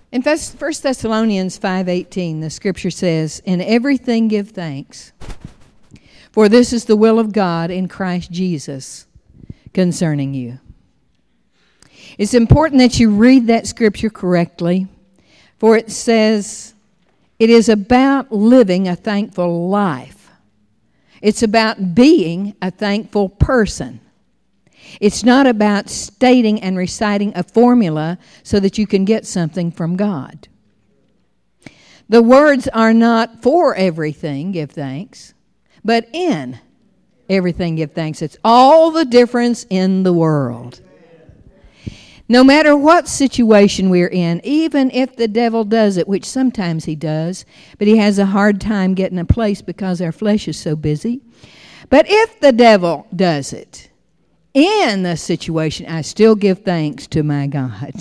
In 1 Thessalonians 5:18, the scripture says, "In everything give thanks, for this is the will of God in Christ Jesus concerning you." It's important that you read that scripture correctly, for it says it is about living a thankful life. It's about being a thankful person. It's not about stating and reciting a formula so that you can get something from God. The words are not for everything, give thanks, but in everything give thanks. It's all the difference in the world. No matter what situation we're in, even if the devil does it, which sometimes he does, but he has a hard time getting a place because our flesh is so busy. But if the devil does it, in the situation, I still give thanks to my God.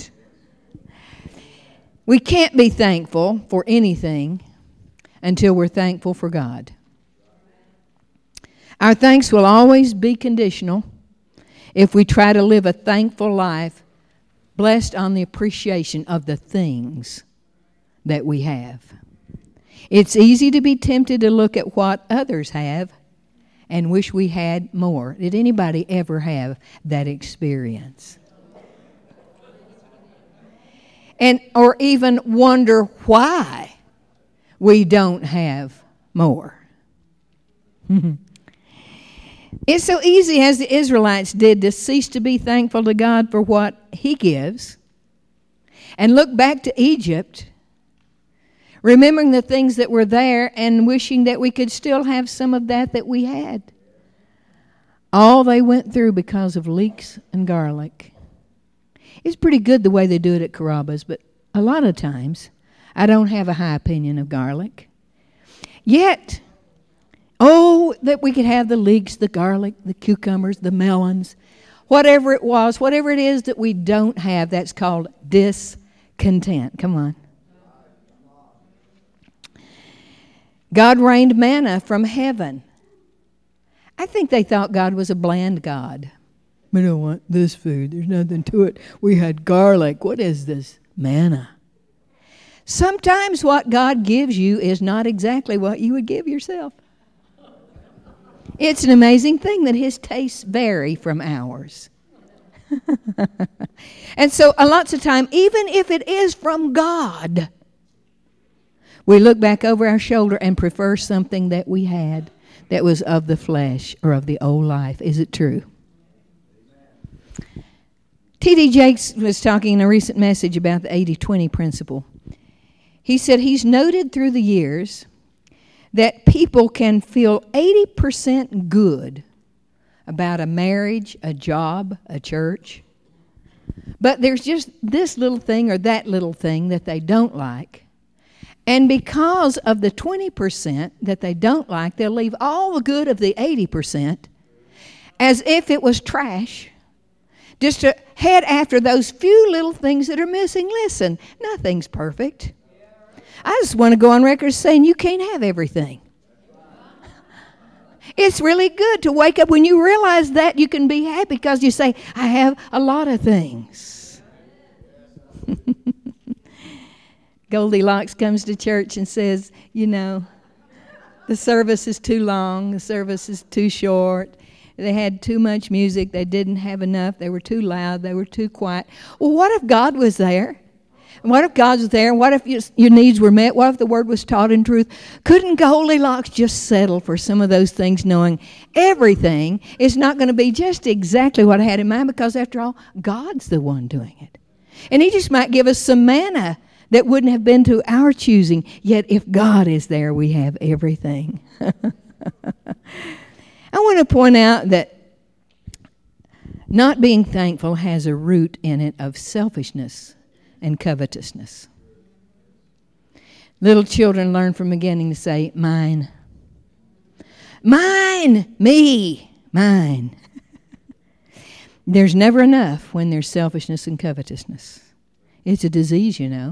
We can't be thankful for anything until we're thankful for God. Our thanks will always be conditional if we try to live a thankful life, blessed on the appreciation of the things that we have. It's easy to be tempted to look at what others have and wish we had more. Did anybody ever have that experience? Or even wonder why we don't have more. It's so easy, as the Israelites did, to cease to be thankful to God for what He gives and look back to Egypt, remembering the things that were there and wishing that we could still have some of that we had. All they went through because of leeks and garlic. It's pretty good the way they do it at Carrabba's, but a lot of times I don't have a high opinion of garlic. Yet, that we could have the leeks, the garlic, the cucumbers, the melons, whatever it was, whatever it is that we don't have, that's called discontent. Come on. God rained manna from heaven. I think they thought God was a bland God. We don't want this food. There's nothing to it. We had garlic. What is this? Manna. Sometimes what God gives you is not exactly what you would give yourself. It's an amazing thing that His tastes vary from ours. And so lots of time, even if it is from God, we look back over our shoulder and prefer something that we had that was of the flesh or of the old life. Is it true? T.D. Jakes was talking in a recent message about the 80-20 principle. He said he's noted through the years that people can feel 80% good about a marriage, a job, a church, but there's just this little thing or that little thing that they don't like. And because of the 20% that they don't like, they'll leave all the good of the 80% as if it was trash, just to head after those few little things that are missing. Listen, nothing's perfect. I just want to go on record saying you can't have everything. It's really good to wake up when you realize that you can be happy because you say, I have a lot of things. Goldilocks comes to church and says, the service is too long, the service is too short. They had too much music, they didn't have enough, they were too loud, they were too quiet. Well, what if God was there? And what if God was there? And what if your needs were met? What if the word was taught in truth? Couldn't Goldilocks just settle for some of those things, knowing everything is not going to be just exactly what I had in mind, because after all, God's the one doing it. And He just might give us some manna that wouldn't have been to our choosing. Yet if God is there, we have everything. I want to point out that not being thankful has a root in it of selfishness and covetousness. Little children learn from beginning to say, mine. Mine, me, mine. There's never enough when there's selfishness and covetousness. It's a disease, And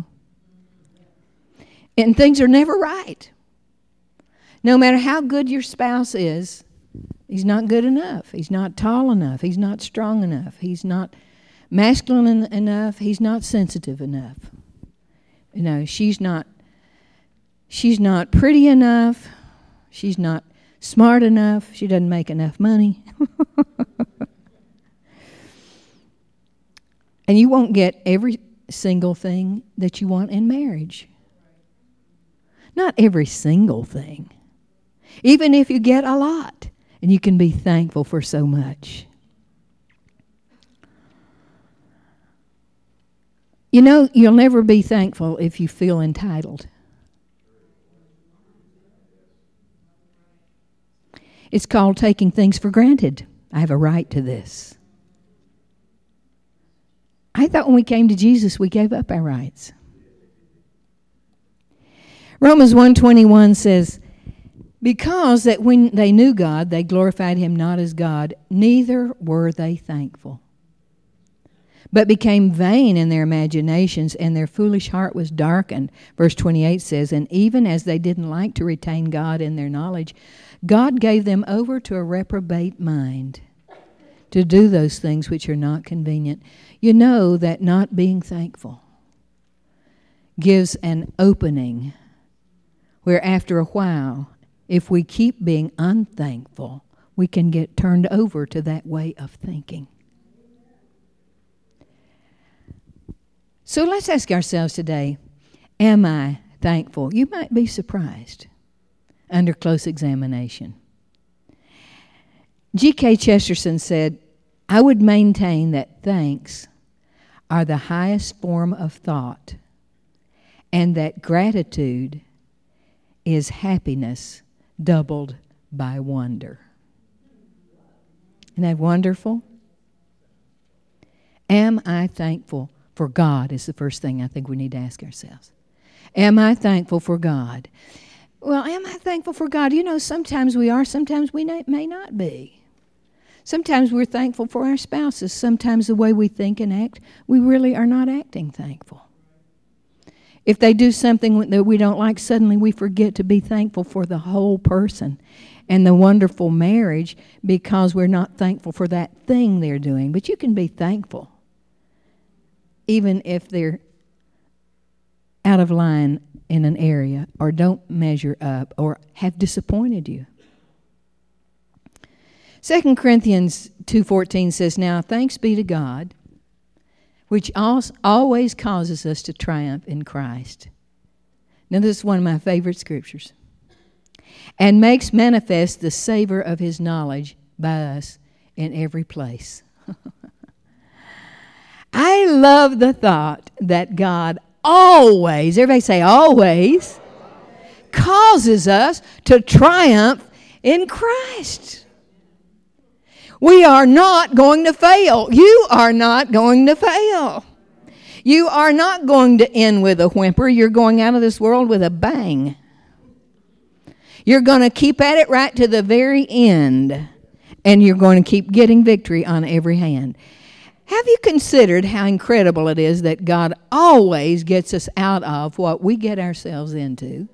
things are never right. No matter how good your spouse is, he's not good enough. He's not tall enough. He's not strong enough. He's not masculine enough. He's not sensitive enough. You know, she's not pretty enough. She's not smart enough. She doesn't make enough money. And you won't get every single thing that you want in marriage. Not every single thing. Even if you get a lot, and you can be thankful for so much. You know, you'll never be thankful if you feel entitled. It's called taking things for granted. I have a right to this. I thought when we came to Jesus, we gave up our rights. Romans 1:21 says, because that when they knew God, they glorified him not as God, neither were they thankful, but became vain in their imaginations, and their foolish heart was darkened. Verse 28 says, and even as they didn't like to retain God in their knowledge, God gave them over to a reprobate mind to do those things which are not convenient. You know that not being thankful gives an opening where after a while, if we keep being unthankful, we can get turned over to that way of thinking. So let's ask ourselves today, am I thankful? You might be surprised under close examination. G.K. Chesterton said, I would maintain that thanks are the highest form of thought, and that gratitude is happiness doubled by wonder. Isn't that wonderful? Am I thankful for God is the first thing I think we need to ask ourselves. Am I thankful for God? Well, am I thankful for God? You know, sometimes we are, sometimes we may not be. Sometimes we're thankful for our spouses. Sometimes the way we think and act, we really are not acting thankful. If they do something that we don't like, suddenly we forget to be thankful for the whole person and the wonderful marriage because we're not thankful for that thing they're doing. But you can be thankful even if they're out of line in an area or don't measure up or have disappointed you. 2 Corinthians 2:14 says, now thanks be to God, which always causes us to triumph in Christ. Now this is one of my favorite scriptures. And makes manifest the savor of his knowledge by us in every place. I love the thought that God always, everybody say always, causes us to triumph in Christ. We are not going to fail. You are not going to fail. You are not going to end with a whimper. You're going out of this world with a bang. You're going to keep at it right to the very end, and you're going to keep getting victory on every hand. Have you considered how incredible it is that God always gets us out of what we get ourselves into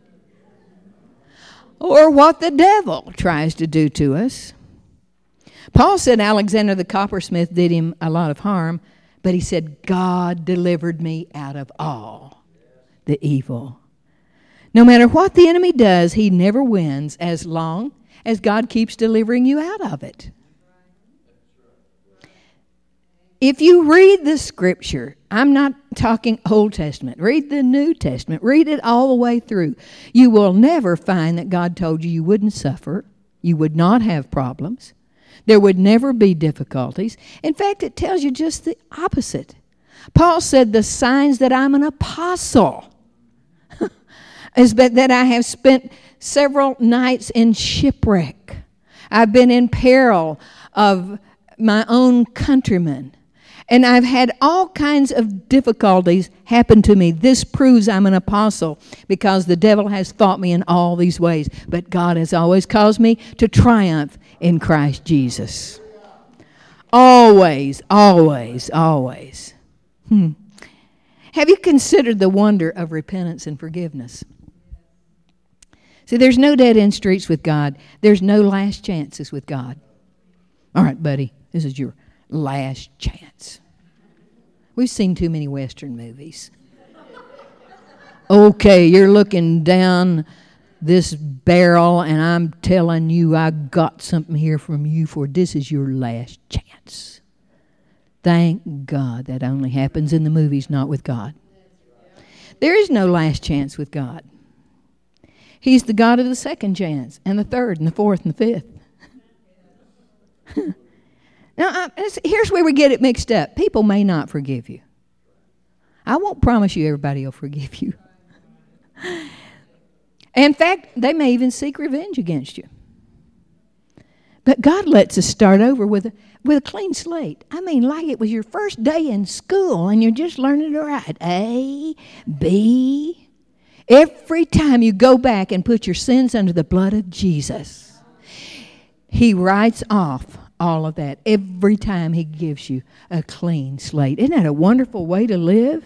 or what the devil tries to do to us? Paul said Alexander the coppersmith did him a lot of harm, but he said, God delivered me out of all the evil. No matter what the enemy does, he never wins as long as God keeps delivering you out of it. If you read the scripture, I'm not talking Old Testament, read the New Testament, read it all the way through. You will never find that God told you you wouldn't suffer, you would not have problems, there would never be difficulties. In fact, it tells you just the opposite. Paul said the signs that I'm an apostle is that I have spent several nights in shipwreck. I've been in peril of my own countrymen. And I've had all kinds of difficulties happen to me. This proves I'm an apostle because the devil has fought me in all these ways. But God has always caused me to triumph in Christ Jesus. Always, always, always. Have you considered the wonder of repentance and forgiveness? See, there's no dead-end streets with God. There's no last chances with God. All right, buddy, this is your last chance. We've seen too many Western movies. Okay, you're looking down this barrel, and I'm telling you, I got something here from you, for this is your last chance. Thank God that only happens in the movies, not with God. There is no last chance with God. He's the God of the second chance, and the third, and the fourth, and the fifth. Now, here's where we get it mixed up. People may not forgive you. I won't promise you everybody will forgive you. In fact, they may even seek revenge against you. But God lets us start over with a clean slate. I mean, like it was your first day in school and you're just learning to write A, B. Every time you go back and put your sins under the blood of Jesus, He writes off all of that every time He gives you a clean slate. Isn't that a wonderful way to live?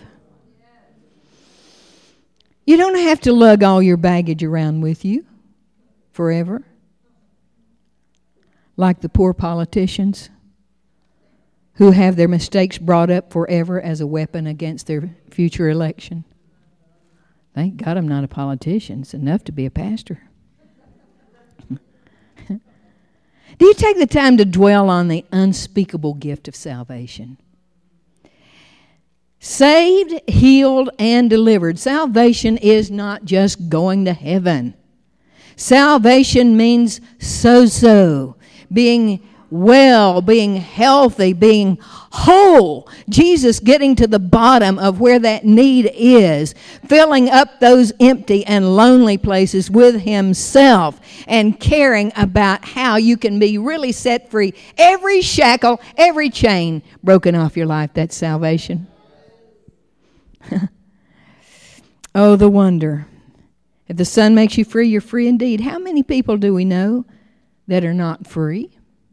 You don't have to lug all your baggage around with you forever, like the poor politicians who have their mistakes brought up forever as a weapon against their future election. Thank God I'm not a politician. It's enough to be a pastor. Do you take the time to dwell on the unspeakable gift of salvation? Saved, healed, and delivered. Salvation is not just going to heaven. Salvation means so-so, being well, being healthy, being whole. Jesus getting to the bottom of where that need is, filling up those empty and lonely places with Himself, and caring about how you can be really set free. Every shackle, every chain broken off your life. That's salvation. Oh, the wonder. If the Son makes you free, you're free indeed. How many people do we know that are not free?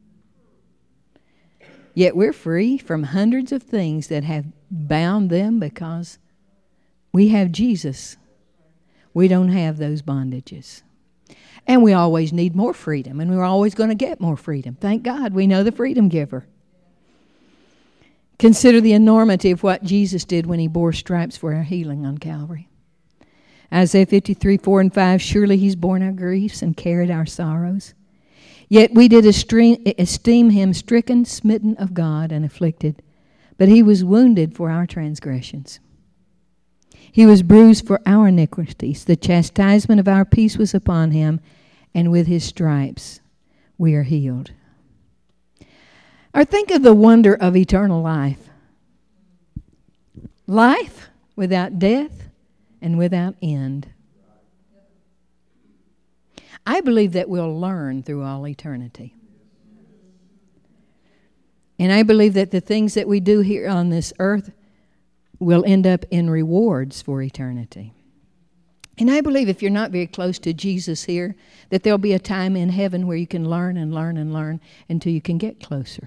Yet we're free from hundreds of things that have bound them because we have Jesus. We don't have those bondages. And we always need more freedom, and we're always going to get more freedom. Thank God we know the freedom giver. Consider the enormity of what Jesus did when He bore stripes for our healing on Calvary. Isaiah 53:4-5, surely He's borne our griefs and carried our sorrows. Yet we did esteem Him stricken, smitten of God, and afflicted. But He was wounded for our transgressions. He was bruised for our iniquities. The chastisement of our peace was upon Him, and with His stripes we are healed. Or think of the wonder of eternal life. Life without death and without end. I believe that we'll learn through all eternity. And I believe that the things that we do here on this earth will end up in rewards for eternity. And I believe if you're not very close to Jesus here, that there'll be a time in heaven where you can learn and learn and learn until you can get closer.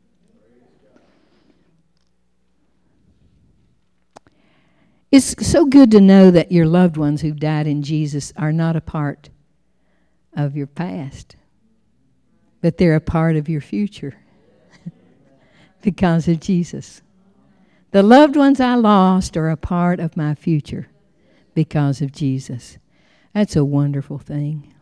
It's so good to know that your loved ones who died in Jesus are not a part of your past, but they're a part of your future because of Jesus. The loved ones I lost are a part of my future because of Jesus. That's a wonderful thing.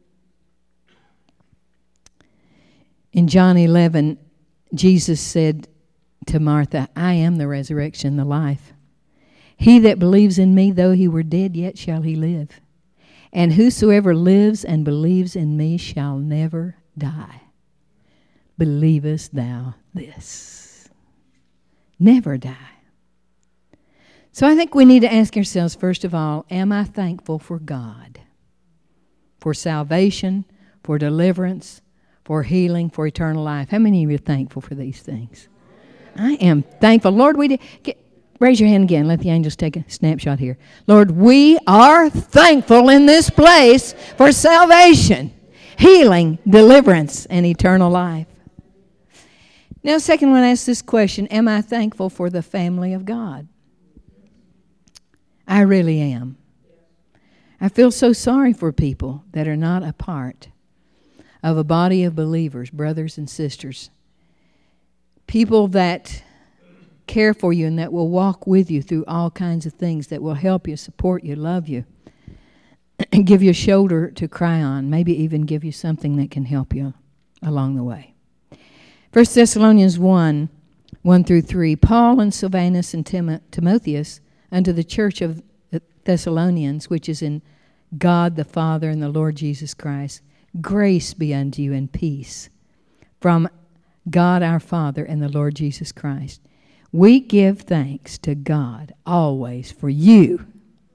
In John 11, Jesus said to Martha, I am the resurrection and the life. He that believes in me, though he were dead, yet shall he live. And whosoever lives and believes in me shall never die. Believest thou this? Never die. So I think we need to ask ourselves, first of all, am I thankful for God? For salvation, for deliverance, for healing, for eternal life. How many of you are thankful for these things? I am thankful. Lord, raise your hand again. Let the angels take a snapshot here. Lord, we are thankful in this place for salvation, healing, deliverance, and eternal life. Now, second one asks this question, am I thankful for the family of God? I really am. I feel so sorry for people that are not a part of a body of believers, brothers and sisters. People that care for you and that will walk with you through all kinds of things, that will help you, support you, love you, and give you a shoulder to cry on, maybe even give you something that can help you along the way. 1 Thessalonians 1:1-3, Paul and Silvanus and Timotheus unto the church of the Thessalonians, which is in God the Father and the Lord Jesus Christ, grace be unto you and peace from God our Father and the Lord Jesus Christ. We give thanks to God always for you,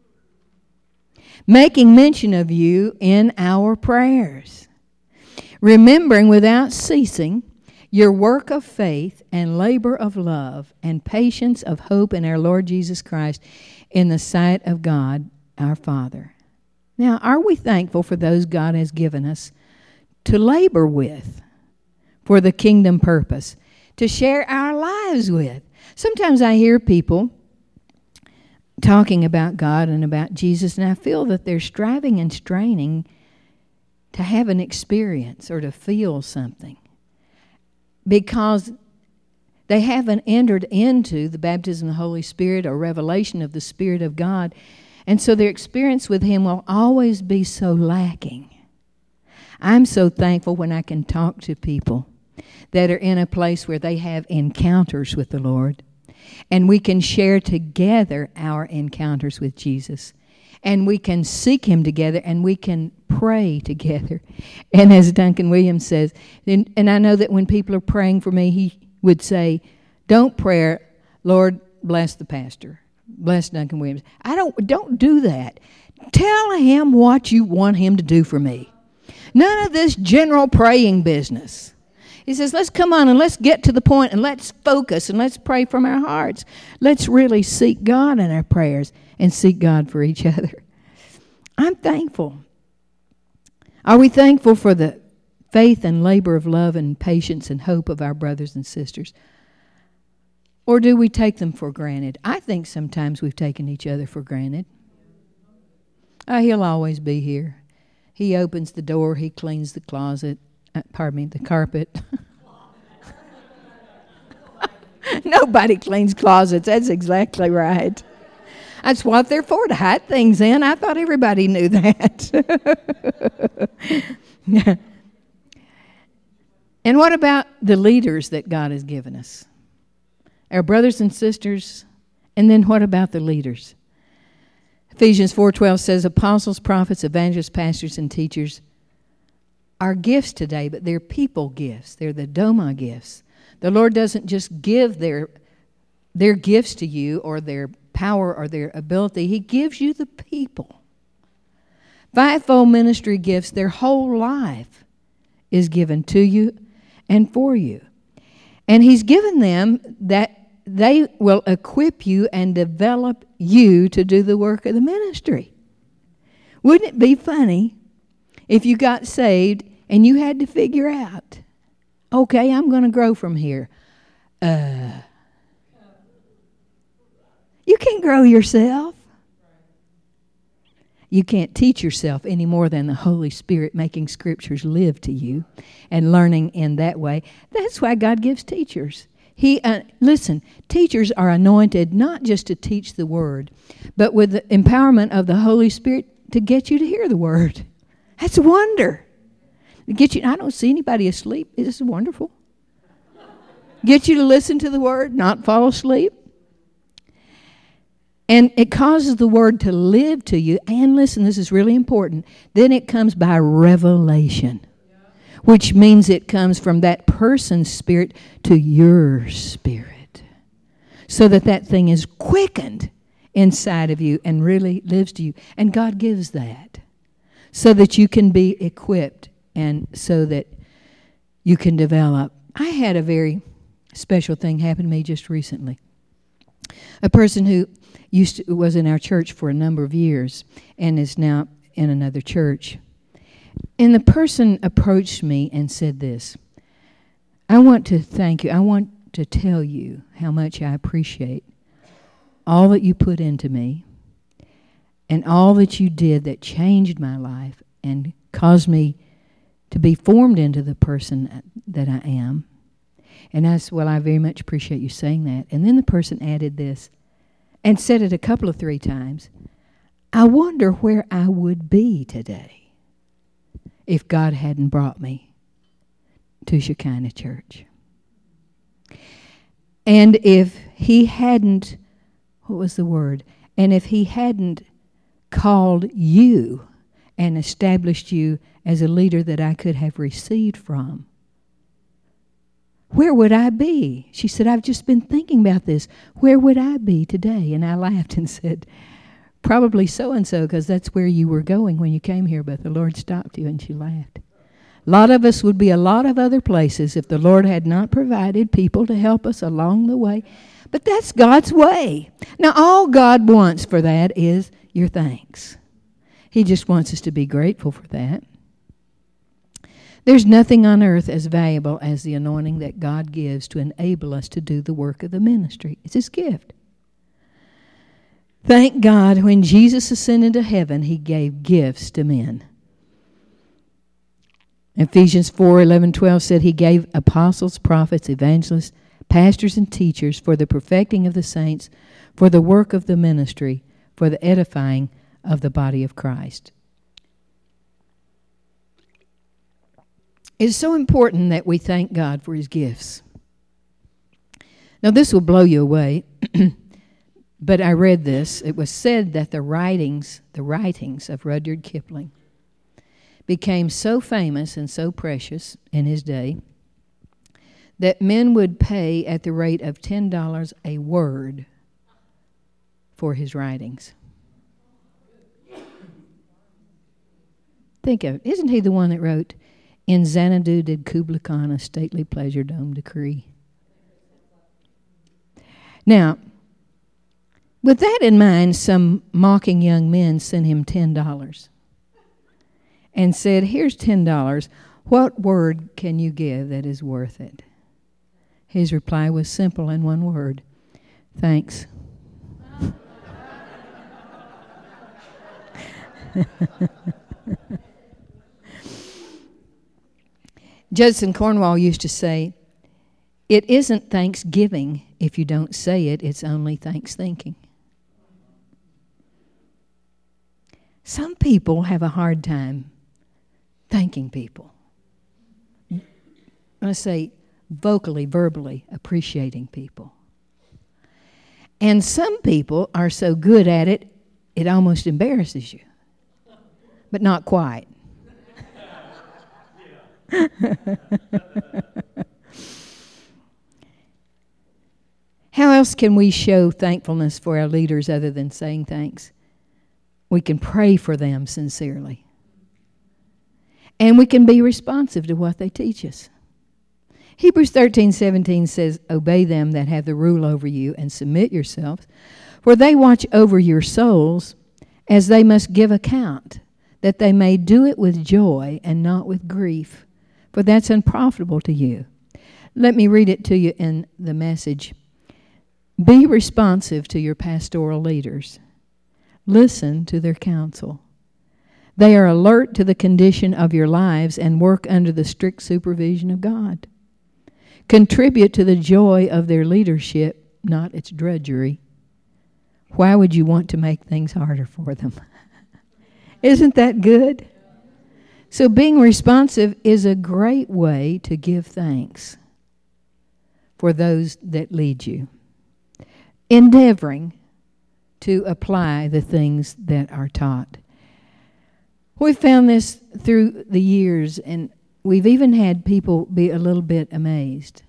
making mention of you in our prayers, remembering without ceasing your work of faith and labor of love and patience of hope in our Lord Jesus Christ in the sight of God our Father. Now, are we thankful for those God has given us to labor with for the kingdom purpose, to share our lives with? Sometimes I hear people talking about God and about Jesus, and I feel that they're striving and straining to have an experience or to feel something, because they haven't entered into the baptism of the Holy Spirit or revelation of the Spirit of God, and so their experience with Him will always be so lacking. I'm so thankful when I can talk to people that are in a place where they have encounters with the Lord, and we can share together our encounters with Jesus, and we can seek Him together, and we can pray together. And as Duncan Williams says, and I know that when people are praying for me, he would say, don't pray, Lord, bless the pastor, bless Duncan Williams. Don't do that. Tell him what you want him to do for me. None of this general praying business. He says, let's come on and let's get to the point and let's focus and let's pray from our hearts. Let's really seek God in our prayers and seek God for each other. I'm thankful. Are we thankful for the faith and labor of love and patience and hope of our brothers and sisters? Or do we take them for granted? I think sometimes we've taken each other for granted. He'll always be here. He opens the door. He cleans the closet. The carpet. Nobody cleans closets. That's exactly right. That's what they're for, to hide things in. I thought everybody knew that. And what about the leaders that God has given us? Our brothers and sisters. And then what about the leaders? Ephesians 4:12 says, apostles, prophets, evangelists, pastors, and teachers are gifts today, but they're people gifts. They're the Doma gifts. The Lord doesn't just give their gifts to you or their power or their ability. He gives you the people. Fivefold ministry gifts, their whole life is given to you and for you. And He's given them that they will equip you and develop you to do the work of the ministry. Wouldn't it be funny if you got saved and you had to figure out, okay, I'm going to grow from here. You can't grow yourself. You can't teach yourself any more than the Holy Spirit making Scriptures live to you and learning in that way. That's why God gives teachers. Listen, teachers are anointed not just to teach the Word, but with the empowerment of the Holy Spirit to get you to hear the Word. That's a wonder. I don't see anybody asleep. This is wonderful. Get you to listen to the Word, not fall asleep. And it causes the Word to live to you. And listen, this is really important. Then it comes by revelation, which means it comes from that person's spirit to your spirit, so that thing is quickened inside of you and really lives to you. And God gives that so that you can be equipped and so that you can develop. I had a very special thing happen to me just recently. A person who was in our church for a number of years and is now in another church. And the person approached me and said this, I want to thank you. I want to tell you how much I appreciate all that you put into me and all that you did that changed my life and caused me to be formed into the person that I am. And I said, well, I very much appreciate you saying that. And then the person added this and said it a couple of 3 times. I wonder where I would be today if God hadn't brought me to Shekinah Church. And if he hadn't, what was the word? And if he hadn't called you and established you as a leader that I could have received from, where would I be? She said, I've just been thinking about this. Where would I be today? And I laughed and said, probably so-and-so, because that's where you were going when you came here, but the Lord stopped you. And she laughed. A lot of us would be a lot of other places if the Lord had not provided people to help us along the way. But that's God's way. Now, all God wants for that is your thanks. He just wants us to be grateful for that. There's nothing on earth as valuable as the anointing that God gives to enable us to do the work of the ministry. It's His gift. Thank God when Jesus ascended to heaven, He gave gifts to men. Ephesians 4:11-12 said He gave apostles, prophets, evangelists, pastors, and teachers for the perfecting of the saints, for the work of the ministry, for the edifying of the body of Christ. It's so important that we thank God for His gifts. Now, this will blow you away, but I read this. It was said that the writings of Rudyard Kipling became so famous and so precious in his day that men would pay at the rate of $10 a word for his writings. Think of it. Isn't he the one that wrote, "In Xanadu did Kublai Khan a stately pleasure dome decree"? Now, with that in mind, some mocking young men sent him $10 and said, "Here's $10. What word can you give that is worth it?" His reply was simple in one word: thanks. Judson Cornwall used to say, "It isn't thanksgiving if you don't say it, it's only thanks thinking." Some people have a hard time thanking people. I say vocally, verbally appreciating people. And some people are so good at it, it almost embarrasses you. But not quite. How else can we show thankfulness for our leaders other than saying thanks? We can pray for them sincerely. And we can be responsive to what they teach us. Hebrews 13:17 says, "Obey them that have the rule over you and submit yourselves, for they watch over your souls as they must give account, that they may do it with joy and not with grief, for that's unprofitable to you." Let me read it to you in the Message. Be responsive to your pastoral leaders. Listen to their counsel. They are alert to the condition of your lives and work under the strict supervision of God. Contribute to the joy of their leadership, not its drudgery. Why would you want to make things harder for them? Isn't that good? So being responsive is a great way to give thanks for those that lead you. Endeavoring to apply the things that are taught. We've found this through the years, and we've even had people be a little bit amazed.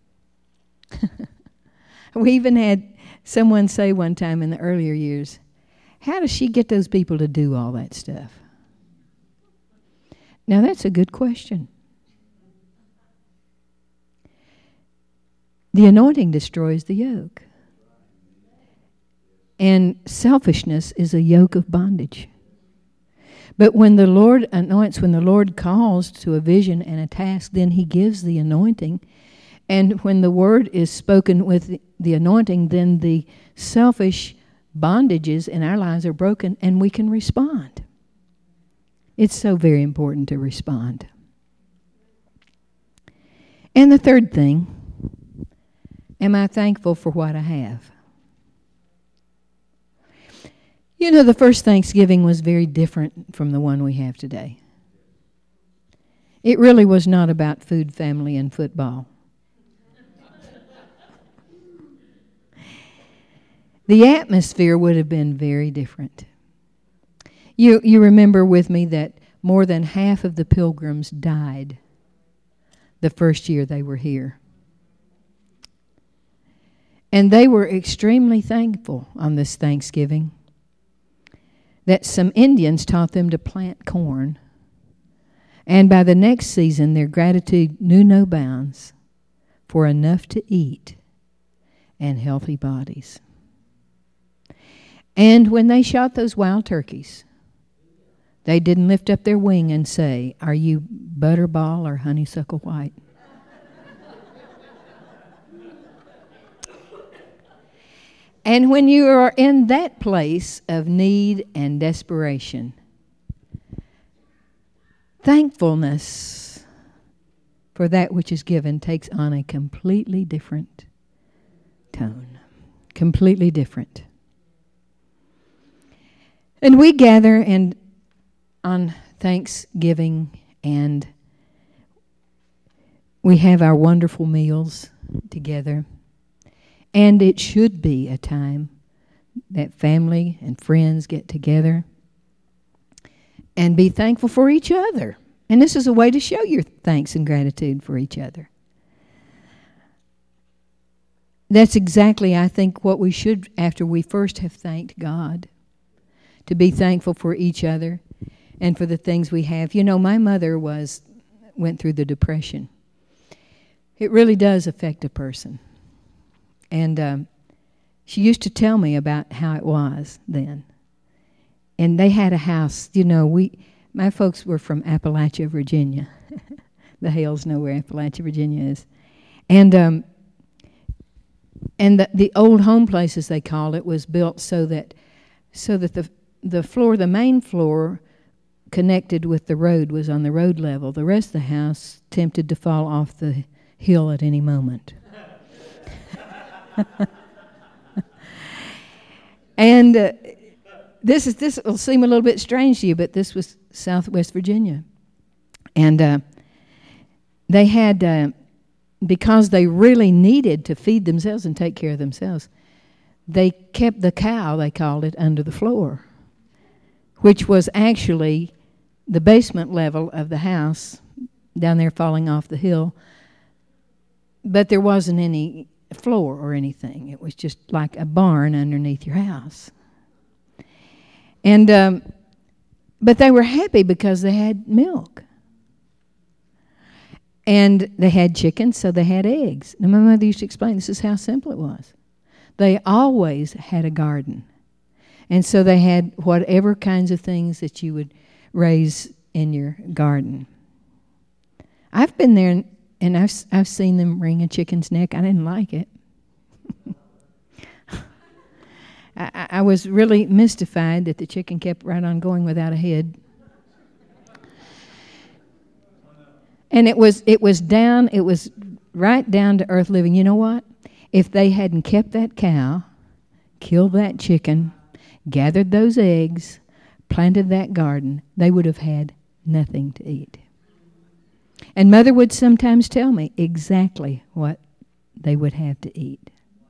We even had someone say one time in the earlier years, "How does she get those people to do all that stuff?" Now that's a good question. The anointing destroys the yoke. And selfishness is a yoke of bondage. But when the Lord anoints, when the Lord calls to a vision and a task, then He gives the anointing. And when the word is spoken with the anointing, then the selfish bondages in our lives are broken and we can respond. It's so very important to respond. And the third thing Am I thankful for what I have? You know, the first Thanksgiving was very different from the one we have today. It really was not about food, family, and football. The atmosphere would have been very different. You remember with me that more than half of the pilgrims died the first year they were here. And they were extremely thankful on this Thanksgiving that some Indians taught them to plant corn. And by the next season, their gratitude knew no bounds for enough to eat and healthy bodies. And when they shot those wild turkeys, they didn't lift up their wing and say, "Are you Butterball or Honeysuckle White?" And when you are in that place of need and desperation, thankfulness for that which is given takes on a completely different tone. Completely different. And we gather and on Thanksgiving, and we have our wonderful meals together. And it should be a time that family and friends get together and be thankful for each other. And this is a way to show your thanks and gratitude for each other. That's exactly, I think, what we should, after we first have thanked God, to be thankful for each other and for the things we have. You know, my mother went through the Depression. It really does affect a person. And she used to tell me about how it was then. And they had a house, you know, my folks were from Appalachia, Virginia. The Hales know where Appalachia, Virginia is. And the old home place, as they called it, was built so that the floor, the main floor, connected with the road, was on the road level. The rest of the house tempted to fall off the hill at any moment. And this will seem a little bit strange to you, but this was Southwest Virginia. And they had, because they really needed to feed themselves and take care of themselves, they kept the cow, they called it, under the floor, which was actually the basement level of the house down there falling off the hill. But there wasn't any floor or anything. It was just like a barn underneath your house. And but they were happy because they had milk. And they had chickens, so they had eggs. And my mother used to explain this is how simple it was. They always had a garden. And so they had whatever kinds of things that you would raise in your garden. I've been there and I've seen them wring a chicken's neck. I didn't like it. I was really mystified that the chicken kept right on going without a head. And it was right down to earth living. You know what? If they hadn't kept that cow, killed that chicken, gathered those eggs, planted that garden, they would have had nothing to eat. And Mother would sometimes tell me exactly what they would have to eat.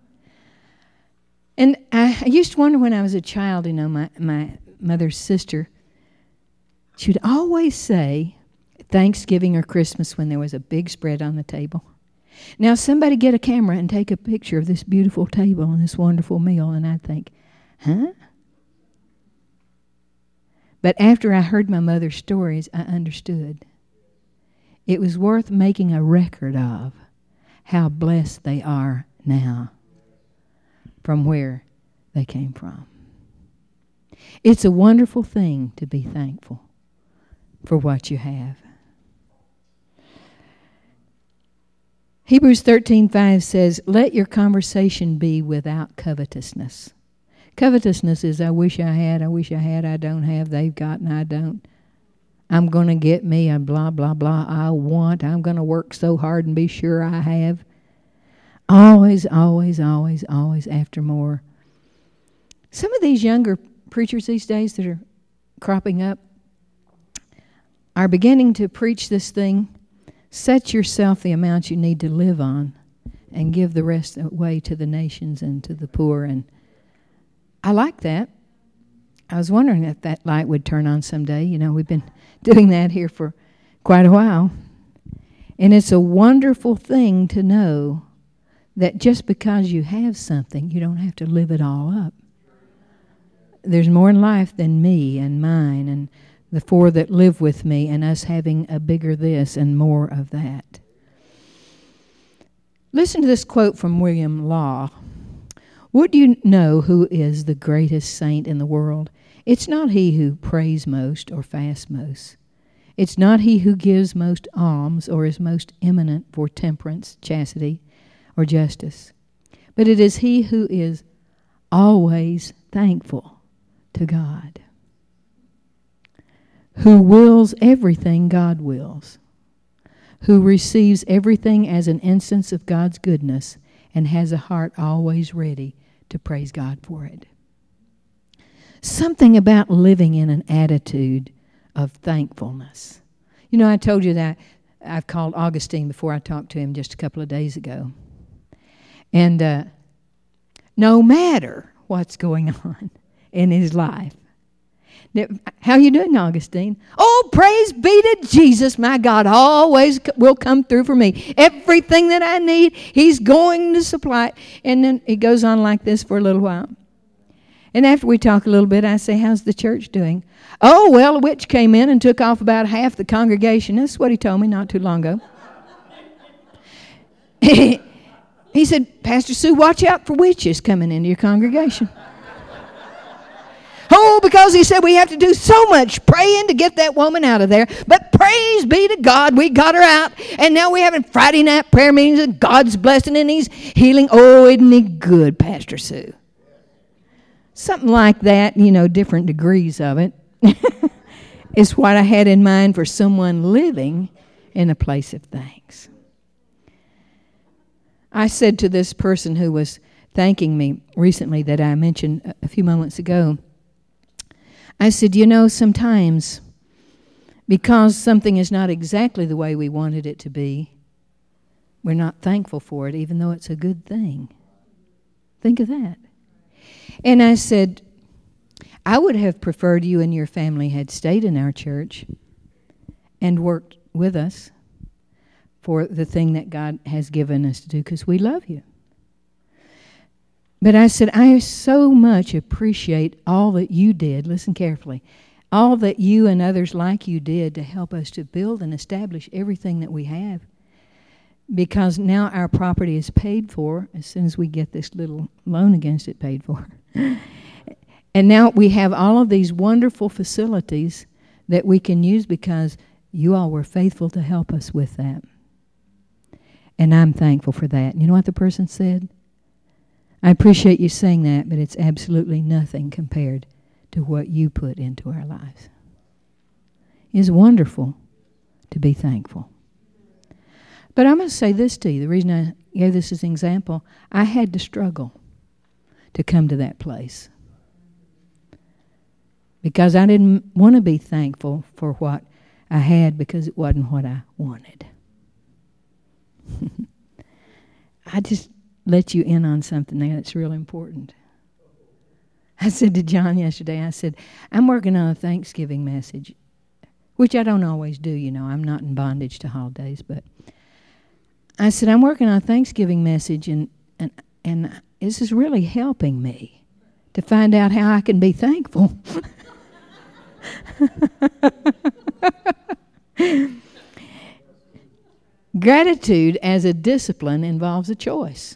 And I used to wonder when I was a child, you know, my mother's sister, she would always say, Thanksgiving or Christmas, when there was a big spread on the table, now somebody get a camera and take a picture of this beautiful table and this wonderful meal. And I'd think, huh? But after I heard my mother's stories, I understood. It was worth making a record of how blessed they are now from where they came from. It's a wonderful thing to be thankful for what you have. Hebrews 13:5 says, let your conversation be without covetousness. Covetousness is I wish I had, I don't have, they've got and I don't. I'm going to get me a blah, blah, blah, I'm going to work so hard and be sure I have. Always, always, always, always after more. Some of these younger preachers these days that are cropping up are beginning to preach this thing, set yourself the amount you need to live on and give the rest away to the nations and to the poor. And I like that. I was wondering if that light would turn on someday. You know, we've been doing that here for quite a while. And it's a wonderful thing to know that just because you have something, you don't have to live it all up. There's more in life than me and mine and the four that live with me and us having a bigger this and more of that. Listen to this quote from William Law. Would you know who is the greatest saint in the world? It's not he who prays most or fasts most. It's not he who gives most alms or is most eminent for temperance, chastity, or justice. But it is he who is always thankful to God, who wills everything God wills, who receives everything as an instance of God's goodness and has a heart always ready to praise God for it. Something about living in an attitude of thankfulness. You know, I told you that I've called Augustine before. I talked to him just a couple of days ago. And no matter what's going on in his life, how you doing, Augustine? Oh, praise be to Jesus. My God always will come through for me. Everything that I need, he's going to supply it. And then it goes on like this for a little while. And after we talk a little bit, I say, how's the church doing? Oh, well, a witch came in and took off about half the congregation. That's what he told me not too long ago. He said, Pastor Sue, watch out for witches coming into your congregation. Oh, because he said we have to do so much praying to get that woman out of there. But praise be to God, we got her out. And now we're having Friday night prayer meetings and God's blessing and he's healing. Oh, isn't he good, Pastor Sue? Something like that, you know, different degrees of it, is what I had in mind for someone living in a place of thanks. I said to this person who was thanking me recently that I mentioned a few moments ago, I said, you know, sometimes because something is not exactly the way we wanted it to be, we're not thankful for it, even though it's a good thing. Think of that. And I said, I would have preferred you and your family had stayed in our church and worked with us for the thing that God has given us to do because we love you. But I said, I so much appreciate all that you did, listen carefully, all that you and others like you did to help us to build and establish everything that we have. Because now our property is paid for as soon as we get this little loan against it paid for. And now we have all of these wonderful facilities that we can use because you all were faithful to help us with that. And I'm thankful for that. You know what the person said? I appreciate you saying that, but it's absolutely nothing compared to what you put into our lives. It's wonderful to be thankful. But I'm going to say this to you. The reason I gave this as an example, I had to struggle to come to that place. Because I didn't want to be thankful for what I had because it wasn't what I wanted. I just let you in on something there that's real important. I said to John yesterday, I said, I'm working on a Thanksgiving message, which I don't always do, you know. I'm not in bondage to holidays, but I said, I'm working on a Thanksgiving message, and this is really helping me to find out how I can be thankful. Gratitude as a discipline involves a choice.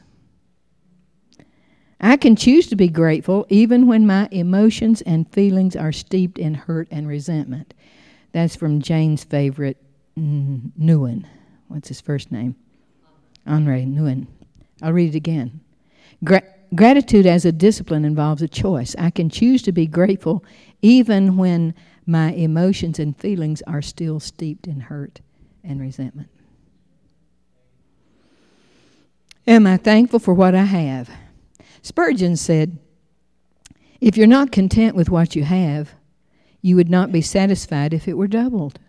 I can choose to be grateful even when my emotions and feelings are steeped in hurt and resentment. That's from Jane's favorite, Nguyen. What's his first name? Henri Nguyen. I'll read it again. Gratitude as a discipline involves a choice. I can choose to be grateful even when my emotions and feelings are still steeped in hurt and resentment. Am I thankful for what I have? Spurgeon said, if you're not content with what you have, you would not be satisfied if it were doubled.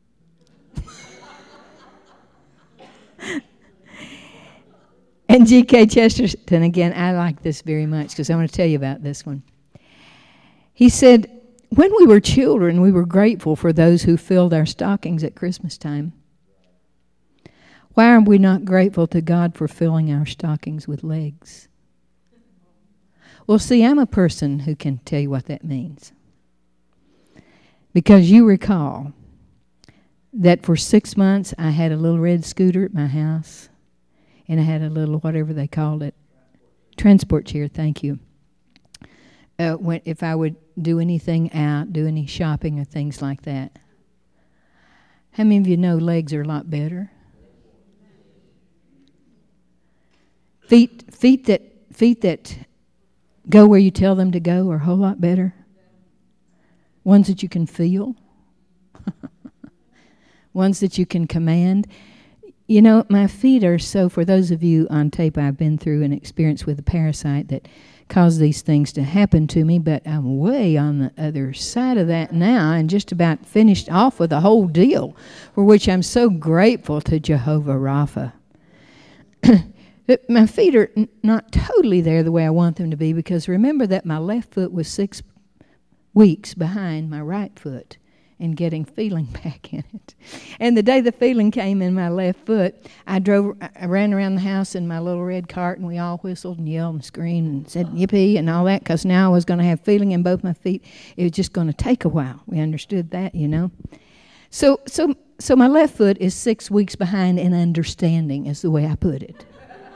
And G.K. Chesterton, again, I like this very much because I want to tell you about this one. He said, when we were children, we were grateful for those who filled our stockings at Christmas time. Why are we not grateful to God for filling our stockings with legs? Well, see, I'm a person who can tell you what that means. Because you recall that for 6 months I had a little red scooter at my house, and I had a little, whatever they called it, transport chair, thank you. If I would do anything out, do any shopping or things like that. How many of you know legs are a lot better? Feet that go where you tell them to go are a whole lot better. Ones that you can feel. Ones that you can command. You know, my feet are so, for those of you on tape, I've been through an experience with a parasite that caused these things to happen to me, but I'm way on the other side of that now and just about finished off with the whole deal, for which I'm so grateful to Jehovah Rapha. My feet are not totally there the way I want them to be, because remember that my left foot was 6 weeks behind my right foot in getting feeling back in it. And the day the feeling came in my left foot, I ran around the house in my little red cart, and we all whistled and yelled and screamed and said yippee and all that, because now I was going to have feeling in both my feet. It was just going to take a while. We understood that, you know. So my left foot is 6 weeks behind in understanding, is the way I put it.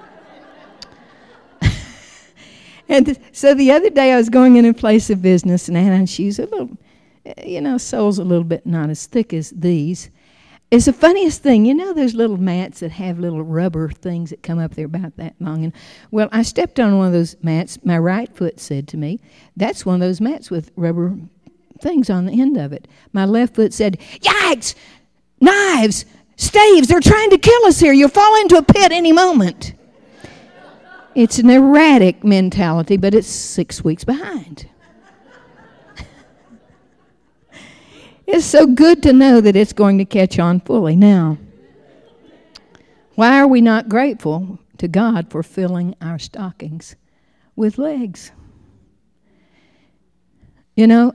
And so the other day I was going in a place of business, and I had on shoes a little, you know, soles a little bit not as thick as these. It's the funniest thing. You know those little mats that have little rubber things that come up there about that long? And, well, I stepped on one of those mats. My right foot said to me, that's one of those mats with rubber things on the end of it. My left foot said, yikes, knives, staves, they're trying to kill us here. You'll fall into a pit any moment. It's an erratic mentality, but it's 6 weeks behind. It's so good to know that it's going to catch on fully. Now, why are we not grateful to God for filling our stockings with legs? You know,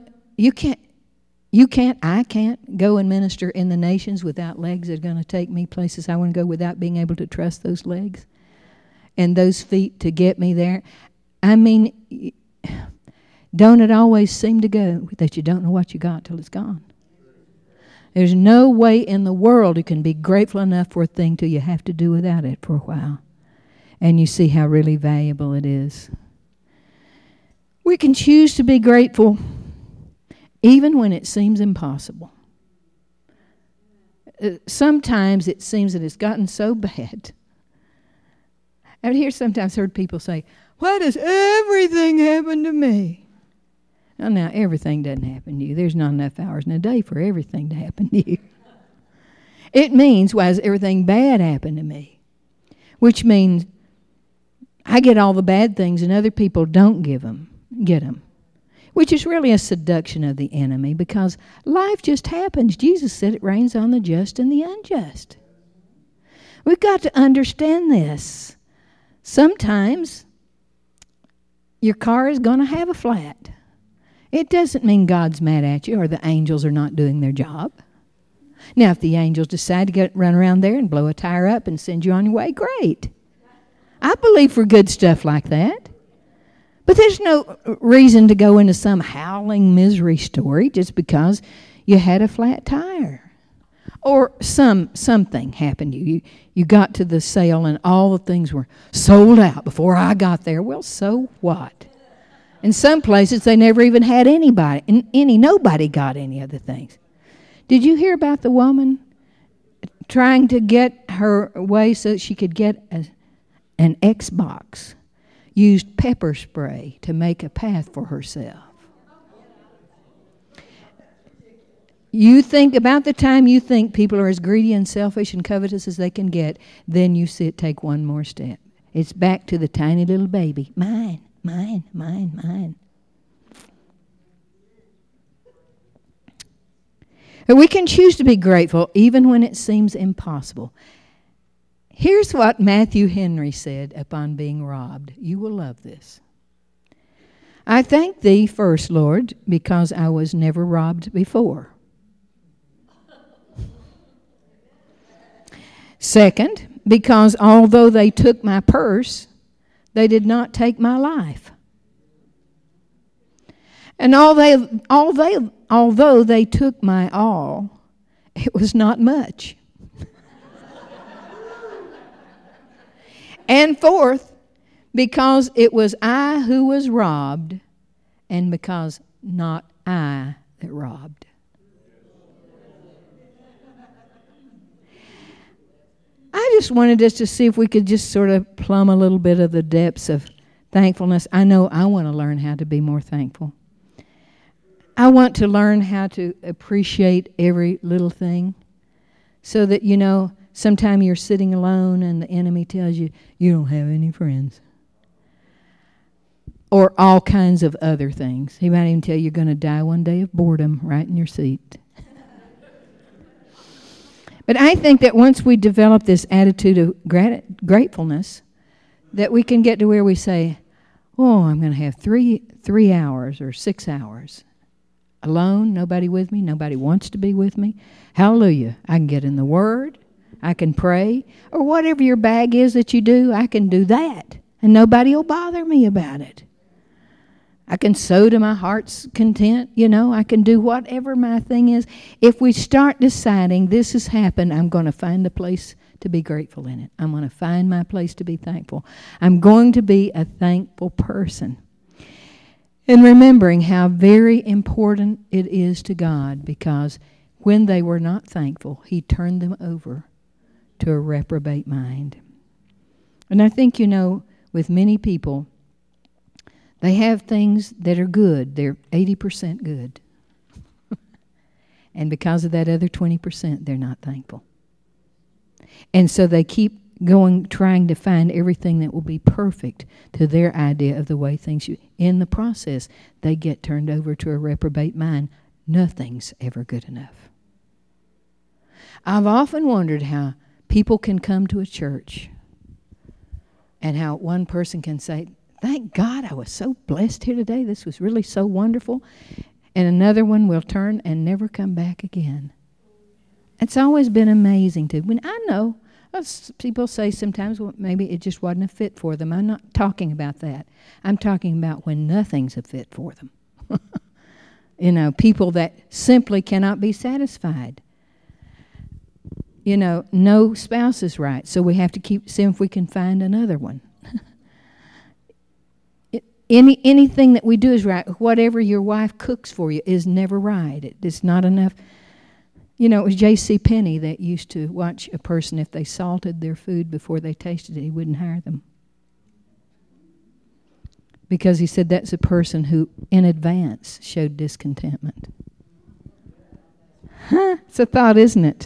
I can't go and minister in the nations without legs that are going to take me places I want to go without being able to trust those legs and those feet to get me there. I mean, don't it always seem to go that you don't know what you got till it's gone? There's no way in the world you can be grateful enough for a thing till you have to do without it for a while. And you see how really valuable it is. We can choose to be grateful even when it seems impossible. Sometimes it seems that it's gotten so bad. I've sometimes heard people say, why does everything happen to me? Now, everything doesn't happen to you. There's not enough hours in a day for everything to happen to you. It means, why does everything bad happen to me? Which means I get all the bad things and other people don't get them. Which is really a seduction of the enemy, because life just happens. Jesus said it rains on the just and the unjust. We've got to understand this. Sometimes your car is going to have a flat. It doesn't mean God's mad at you or the angels are not doing their job. Now, if the angels decide to run around there and blow a tire up and send you on your way, great. I believe for good stuff like that. But there's no reason to go into some howling misery story just because you had a flat tire. Or something happened to you. You got to the sale and all the things were sold out before I got there. Well, so what? In some places, they never even had nobody got any of the things. Did you hear about the woman trying to get her way so she could get an Xbox? Used pepper spray to make a path for herself. You think, about the time you think people are as greedy and selfish and covetous as they can get, then you take one more step. It's back to the tiny little baby. Mine, mine, mine, mine. And we can choose to be grateful even when it seems impossible. Here's what Matthew Henry said upon being robbed. You will love this. I thank thee first, Lord, because I was never robbed before. Second, because although they took my purse, they did not take my life. And although they took my all, it was not much. And fourth, because it was I who was robbed, and because not I that robbed. I just wanted us to see if we could just sort of plumb a little bit of the depths of thankfulness. I know I want to learn how to be more thankful. I want to learn how to appreciate every little thing so that, sometime you're sitting alone and the enemy tells you, you don't have any friends. Or all kinds of other things. He might even tell you you're going to die one day of boredom right in your seat. But I think that once we develop this attitude of gratefulness, that we can get to where we say, oh, I'm going to have 3 hours or 6 hours alone, nobody with me, nobody wants to be with me. Hallelujah. I can get in the Word, I can pray, or whatever your bag is that you do, I can do that, and nobody will bother me about it. I can sow to my heart's content, I can do whatever my thing is. If we start deciding this has happened, I'm going to find a place to be grateful in it. I'm going to find my place to be thankful. I'm going to be a thankful person. And remembering how very important it is to God, because when they were not thankful, He turned them over to a reprobate mind. And I think, with many people, they have things that are good. They're 80% good. And because of that other 20%, they're not thankful. And so they keep going, trying to find everything that will be perfect to their idea of the way things should. In the process, they get turned over to a reprobate mind. Nothing's ever good enough. I've often wondered how people can come to a church and how one person can say, thank God I was so blessed here today. This was really so wonderful. And another one will turn and never come back again. It's always been amazing to me. I know people say sometimes, well, maybe it just wasn't a fit for them. I'm not talking about that. I'm talking about when nothing's a fit for them. People that simply cannot be satisfied. No spouse is right, so we have to keep seeing if we can find another one. Anything that we do is right. Whatever your wife cooks for you is never right. It's not enough. It was J.C. Penney that used to watch a person, if they salted their food before they tasted it, he wouldn't hire them. Because he said that's a person who, in advance, showed discontentment. It's a thought, isn't it?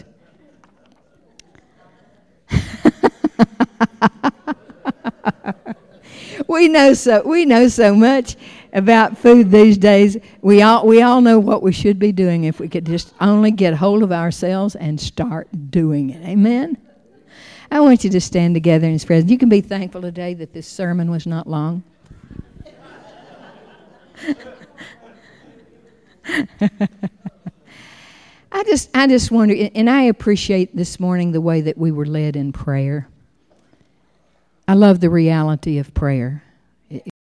We know so much about food these days. We all know what we should be doing if we could just only get hold of ourselves and start doing it. Amen? I want you to stand together in His presence. You can be thankful today that this sermon was not long. I just wonder, and I appreciate this morning the way that we were led in prayer. I love the reality of prayer.